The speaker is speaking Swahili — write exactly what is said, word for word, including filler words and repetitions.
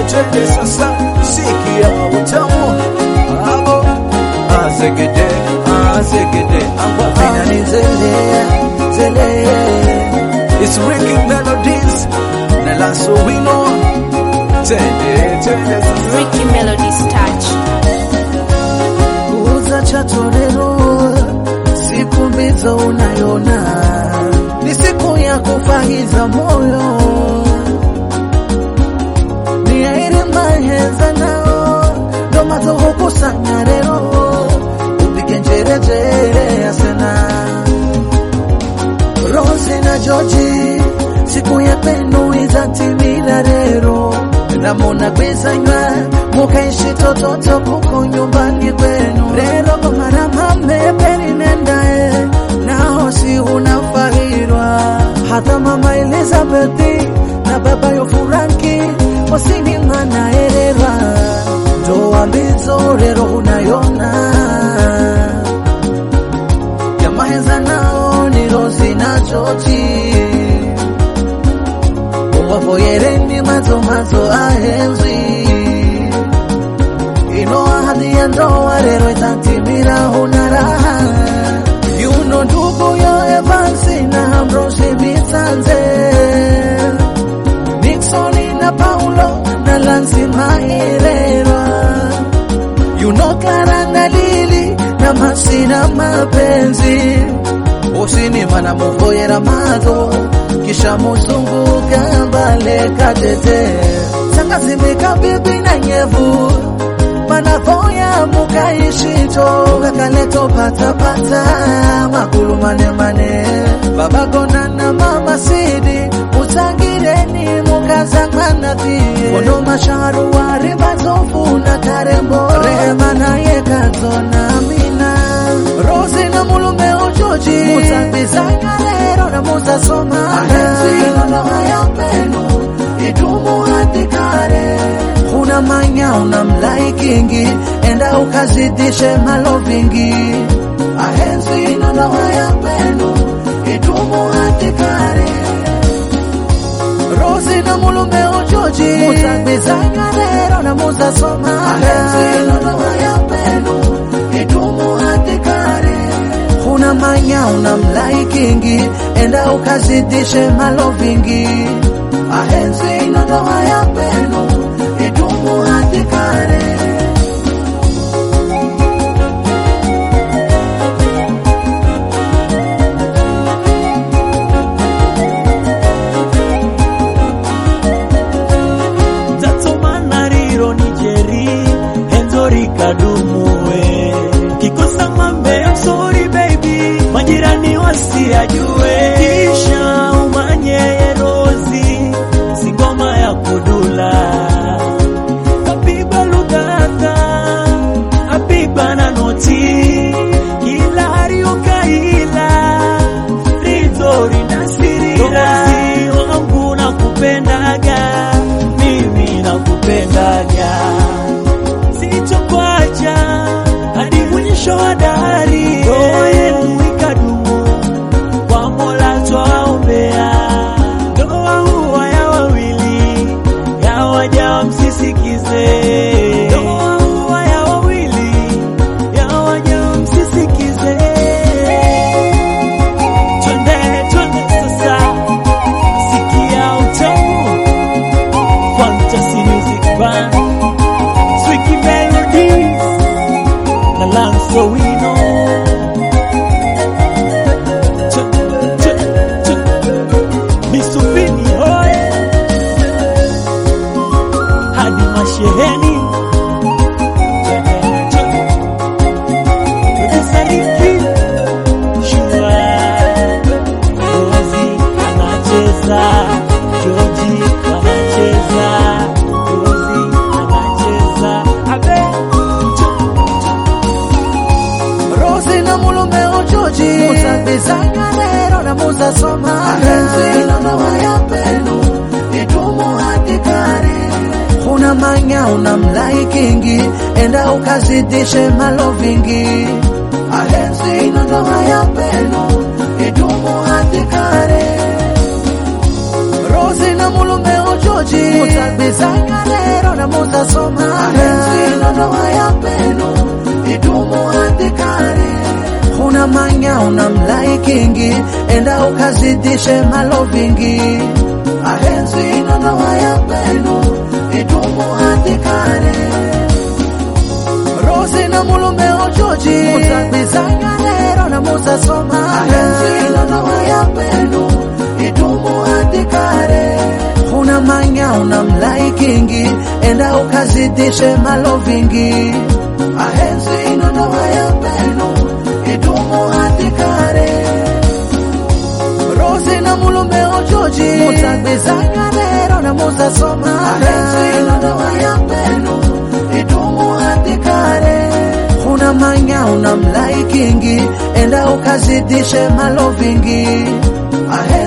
twende sasa, sikia utamu abo azegede azegede abo Mina ni zele zele. It's Ricky Melodies na Lanso Wino. Twende twende sasa, Ricky Melodies touch. Uza chatorero, siku mbizo unayona, ni siku ya kufahiza moyo. Ni aire maheza nao, ndo mazo hukusanya rero, upike njere jere asena. Rose na Georgie, siku ya penu izatimila rero. Namona kwezanywa, mukaishi tototo kuko nyumbani kwenu. Rero kumara mame peri nendae, nao si unafahirwa. Hata mama Elizabeth na baba yo Franki, wasini mana ererwa. Ndoa mbizo rero unayona, Yamaheza nao ni Rosi na Georgie. Wafoyereni mazo mazo ahenzi, ino ahadi ya ndoa rero itatimira hunaraha. Yuno ndugu yo Evansi na Ambrose Mitanze, Nixoni na Paulo na Lansi Mairerwa. Yuno Clara na Lili na Masi na Mapenzi, usini mana mufoyera mazo kisha muzunguka mbale katete. Sangazi mika bibi na nyevu, manafoya mukaishito. Kakaleto pata pata, makulu mane mane. Baba Gona na mama Sidi, utangireni mukazangana pie. Kono masharu wari bazofu na karembo, rehema na yekazo na mina. Rosi na mulume ujoji, mutambizanya rero na mutasoma. Ahenzi inono haya penu, idumu hadi kare. Una manya una mlaikingi, enda ukazidishe malovingi. Ahenzi inono haya penu, idumu hadi kare. Rosi na mulume ujoji, mutambizanya rero na mutasoma. Ahenzi inono haya penu, idumu hadi kare. Una manya una mlaikingi, enda ukazidishe malovingi. Ahenzi inono haya penu, idumu hadi kare. Tatomana riro nijeri, henzori kadumuwe. Kikosa mambe, I'm sorry baby, majirani wasiajue. Kisha umanye Rosi, singoma ya kudula. Kapigwa lugata, apigwa na noti. Kila hari ukaila, rizori na sirira. Rosi wangu nakupendaga, mimi nakupendaga. Sitokuacha hadi mwisho wa dahari. Ndoa yenu ikadumu, kwa Mola twaombea. Ndoa huwa ya wawili, ya waja msisikize. Ndoa huwa ya wawili, ya waja msisikize. Twende twende sasa, sikia utamu. Fantasy Music Band, Ricky Melodies na Lanso Wino. Misufini hoye, hadi masheheni. Sariki shua, Rosi anacheza, Georgie anacheza, Rosi anacheza. Abe Rosi na mulume ujoji, mutambizanya rero na mutasoma. Ahenzi inono haya penu, idumu hadi kare. Una manya una mlaikingi, enda ukazidishe malovingi. Ahenzi inono haya penu, idumu hadi kare. Rosi na mulume ujoji, George mutagwizanya rero na muzasomana ino ndoa ya penu idumu hadi kale una manya una mlaikingi enda ukazidishe malovingi ahenzi ino ndoa ya penu idumu hadi kale Rose na mulume o George mutagwizanya rero na muzasomana ahenzi ino ndoa ya penu idumu hadi kale una manya una mlaikingi enda ukazidishe malovingi ahenzi ino ndoa ya penu idumu hadi kale Rose na mulume o George mutagwizanya rero na muzasomana ahenzi ino ndoa ya penu idumu hadi kale una manya una mlaikingi enda ukazidishe malovingi ahenzi